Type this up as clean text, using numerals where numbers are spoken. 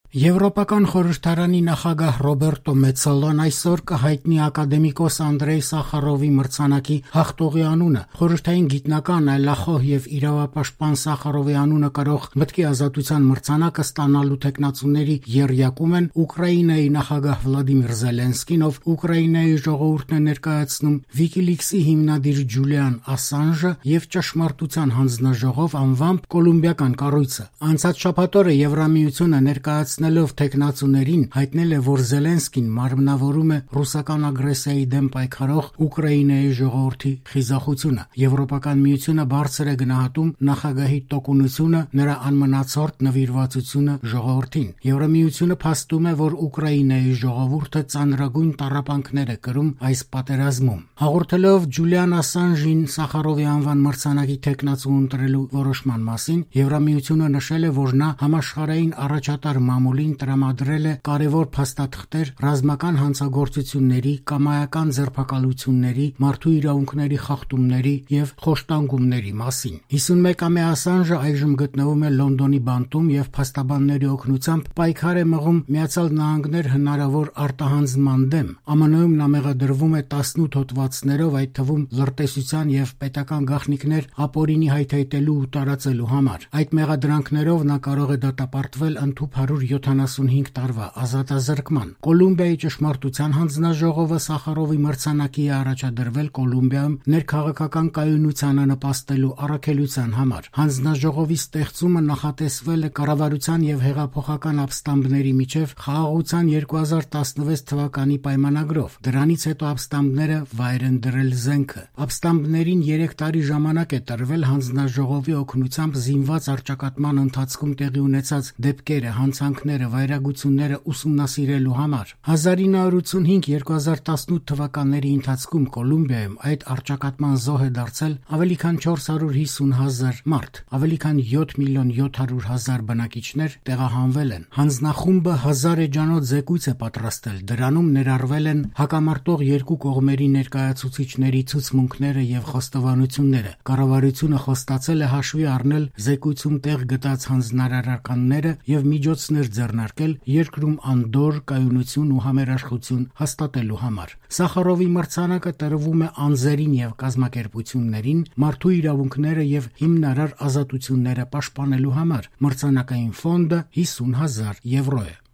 Եվրոպական խորհրդարանի նախագահ Ռոբերտո Մեցոլան այսօր կհայտնի ակադեմիկոս Անդրեյ Սախարովի մրցանակի հաղթողի անունը։ Խորհրդային գիտնական, այլախոհ եւ իրավապաշտպան Սախարովի անունը կրող մտքի ազատության մրցանակը ստանալու տեխնացուների եռյակում են Ուկրաինայի նախագահ Վլադիմիր Զելենսկին, ով Ուկրաինայի ժողովուրդն է ներկայացնում, WikiLeaks-ի հիմնադիր Ջուլիան Ասանժը եւ Ճշմարտության հանձնաժողով անվամբ կոլումբիական կառույցը։ Անցած շաբաթ օրը Եվրամիությունը ներկայացնելով տեխնացուներին հայտնել է, որ Զելենսկին մարմնավորում է ռուսական ագրեսիայի դեմ պայքարող Ուկրաինայի ժողովրդի խիզախությունը։ Եվրոպական միությունը բարձր է գնահատում նախագահի տոկունությունը, նրա անմնացորդ նվիրվածությունը ժողովրդին։ Եվրամիությունը փաստում է, որ Ուկրաինայի ժողովուրդը ծանրագույն տառապանքներ է կրում այս պատերազմում։ Հաղորդելով Ջուլիան Ասանժին Սախարովի անվան մրցանակի տեխնացու ընտրելու որոշման մասին, Եվրամիությունը նշել է, որ նա համաշխարհային առաջատար մամուլին տրամադրել է կարևոր փաստաթղթեր ռազմական հանցագործությունների, կամայական ձերբակալությունների, մարդու իրավունքների խախտումների եւ խոշտանգումների մասին։ 51-ամյա Ասանժը այժմ գտնվում է Լոնդոնի բանտում եւ փաստաբանների օգնությամբ պայքար է մղում Միացյալ Նահանգներ հնարավոր արտահանձնման դեմ։ ԱՄՆ-ում նա մեղադրվում է 18 հոդվածներով, այդ թվում լրտեսության եւ պետական գաղտնիքներ ապօրինի հայթայթելու ու տարածելու համար։ Այդ մեղադրանքներով նա կարող է դատապարտվել ընդհուպ 175 տարվա ազատազրկման։ Կոլումբիայի ճշմարտության հանձնաժողովը Սախարովի մրցանակի է առաջադրվել Կոլումբիայում ներքաղաքական կայունությանը նպաստելու առաքելության համար։ Հանձնաժողովի ստեղծումը նախատեսվել է կառավարության եւ հեղափոխական ապստամբների միջև խաղաղության 2016 թվականի պայմանագրով։ Դրանից հետո ապստամբները վայր են դրել զենքը։ Ապստամբներին 3 տարի ժամանակ է տրվել հանձնաժողովի օգնությամբ զինված առճակատման ընթացքում տեղի ունեցած դեպքերը, հանցանքները, վայրագությունները ուսումնասիրելու համար։ 1985-2018 թվականների ընթացքում Կոլումբիայում այդ առճակատման զոհ է դարձել ավելի քան 450,000 մարդ, ավելի քան 7,700,000 բնակիչներ տեղահանվել են։ Հանձնախումբը 1000 էջանոց զեկույց է պատրաստել, դրանում ներառվել են հակամարտող երկու կողմերի ներկայացուցիչների ցուցմունքները եւ խոստովանությունները։ Կառավարությունը խոստացել է հաշվի առնել զեկույցում տեղ գտած հանձնարարականները եւ միջոցներ ձեռնարկել երկրում անդորր, կայունություն ու համերաշխություն հաստատելու համար։ Սախարովի մրցանակը տրվում է անձերին եւ կազմակերպություններին մարդու իրավունքները եւ հիմնարար ազատությունները պաշտպանելու համար։ Մրցանակային ֆոնդը 50,000 եվրո է։